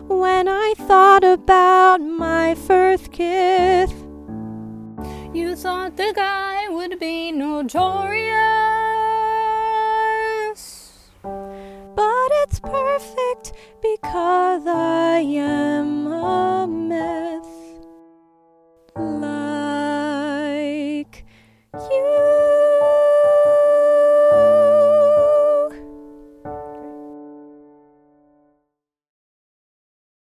when I thought about my first kiss. You thought the guy would be notorious, but it's perfect because